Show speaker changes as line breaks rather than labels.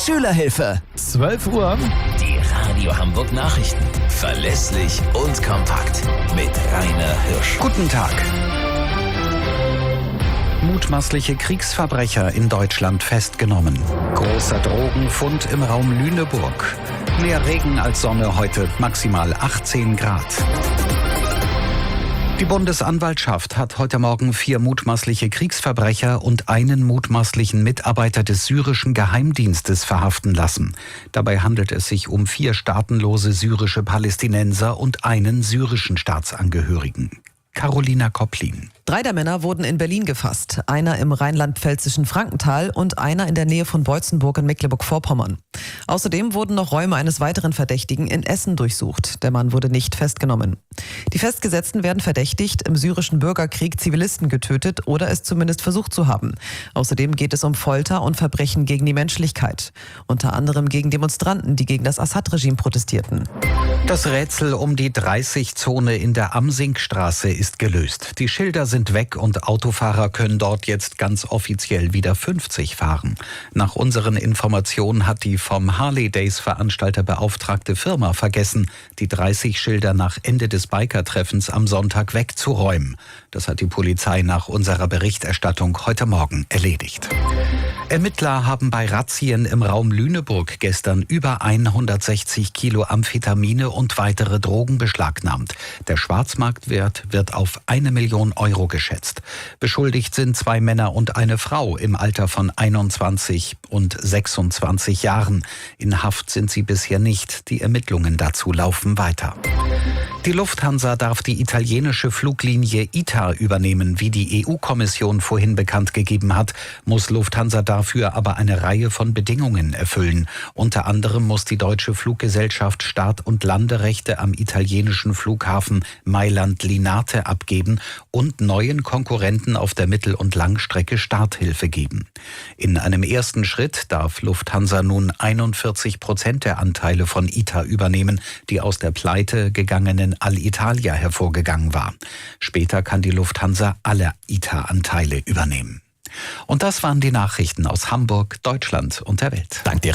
Schülerhilfe.
12 Uhr.
Die Radio Hamburg Nachrichten. Verlässlich und kompakt. Mit Rainer Hirsch.
Guten Tag. Mutmaßliche Kriegsverbrecher in Deutschland festgenommen. Großer Drogenfund im Raum Lüneburg. Mehr Regen als Sonne heute, maximal 18 Grad. Die Bundesanwaltschaft hat heute Morgen 4 mutmaßliche Kriegsverbrecher und einen mutmaßlichen Mitarbeiter des syrischen Geheimdienstes verhaften lassen. Dabei handelt es sich um 4 staatenlose syrische Palästinenser und einen syrischen Staatsangehörigen. Carolina Kopplin.
3 der Männer wurden in Berlin gefasst. Einer im rheinland-pfälzischen Frankenthal und einer in der Nähe von Beutzenburg in Mecklenburg-Vorpommern. Außerdem wurden noch Räume eines weiteren Verdächtigen in Essen durchsucht. Der Mann wurde nicht festgenommen. Die Festgesetzten werden verdächtigt, im syrischen Bürgerkrieg Zivilisten getötet oder es zumindest versucht zu haben. Außerdem geht es um Folter und Verbrechen gegen die Menschlichkeit. Unter anderem gegen Demonstranten, die gegen das Assad-Regime protestierten.
Das Rätsel um die 30-Zone in der Amsinkstraße ist gelöst. Die Schilder sind weg und Autofahrer können dort jetzt ganz offiziell wieder 50 fahren. Nach unseren Informationen hat die vom Harley-Days-Veranstalter beauftragte Firma vergessen, die 30 Schilder nach Ende des Biker-Treffens am Sonntag wegzuräumen. Das hat die Polizei nach unserer Berichterstattung heute Morgen erledigt. Ermittler haben bei Razzien im Raum Lüneburg gestern über 160 Kilo Amphetamine und weitere Drogen beschlagnahmt. Der Schwarzmarktwert wird auf 1 Million Euro geschätzt. Beschuldigt sind 2 Männer und eine Frau im Alter von 21 und 26 Jahren. In Haft sind sie bisher nicht. Die Ermittlungen dazu laufen weiter. Die Lufthansa darf die italienische Fluglinie ITA übernehmen. Wie die EU-Kommission vorhin bekannt gegeben hat, muss Lufthansa dafür aber eine Reihe von Bedingungen erfüllen. Unter anderem muss die deutsche Fluggesellschaft Start- und Landerechte am italienischen Flughafen Mailand-Linate abgeben und neuen Konkurrenten auf der Mittel- und Langstrecke Starthilfe geben. In einem ersten Schritt darf Lufthansa nun 41% der Anteile von ITA übernehmen, die aus der Pleite gegangenen Alitalia hervorgegangen war. Später kann die Lufthansa alle ITA-Anteile übernehmen. Und das waren die Nachrichten aus Hamburg, Deutschland und der Welt.
Dank dir.